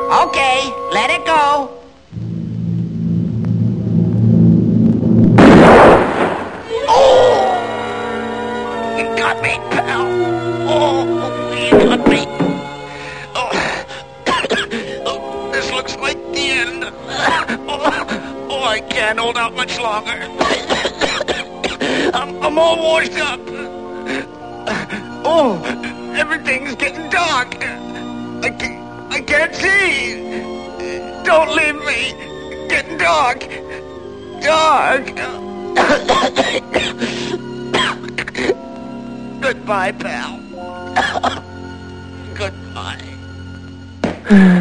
Okay, let it go. Oh! You got me, pal. Oh, you got me. Oh, oh, this looks like the end. Oh, I can't hold out much longer. I'm all washed up. Oh, everything's getting dark. I can't see. Don't leave me. Getting dark. Dark. Goodbye, pal. Goodbye.